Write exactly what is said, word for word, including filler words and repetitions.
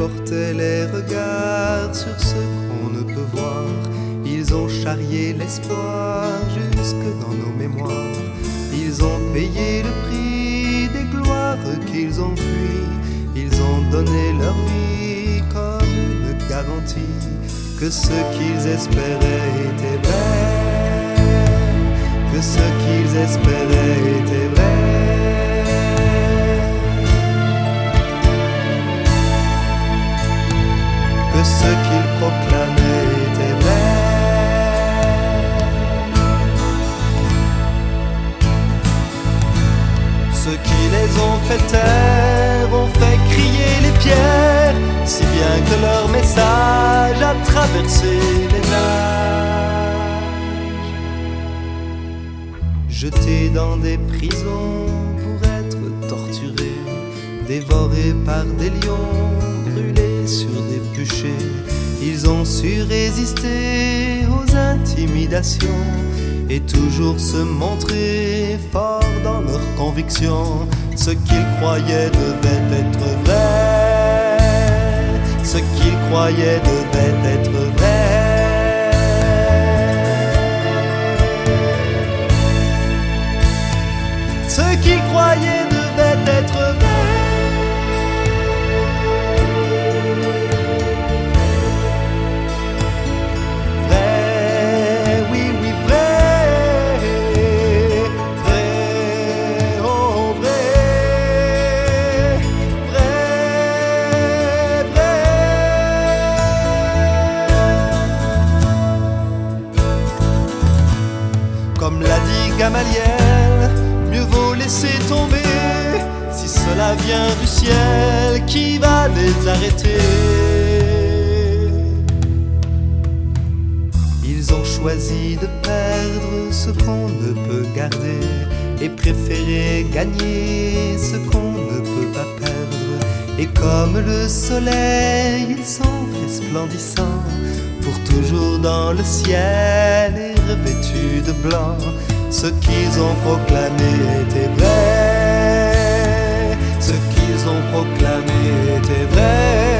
portaient les regards sur ce qu'on ne peut voir. Ils ont charrié l'espoir jusque dans nos mémoires. Ils ont payé le prix des gloires qu'ils ont fuies. Ils ont donné leur vie comme une garantie que ce qu'ils espéraient était vrai, que ce qu'ils espéraient était vrai. Que ce qu'ils proclamaient était vrai. Ceux qui les ont fait taire ont fait crier les pierres, si bien que leur message a traversé les âges. Jetés dans des prisons pour être torturés, dévorés par des lions, brûlés sur des bûchers, ils ont su résister aux intimidations et toujours se montrer forts dans leurs convictions. Ce qu'ils croyaient devait être vrai, ce qu'ils croyaient devait être vrai. Ce qu'ils croyaient devait être vrai. Comme l'a dit Gamaliel, mieux vaut laisser tomber si cela vient du ciel qui va les arrêter. Ils ont choisi de perdre ce qu'on ne peut garder et préférer gagner ce qu'on ne peut pas perdre. Et comme le soleil, ils sont resplendissants pour toujours dans le ciel et revêtus de blanc. Ce qu'ils ont proclamé était vrai, ce qu'ils ont proclamé était vrai.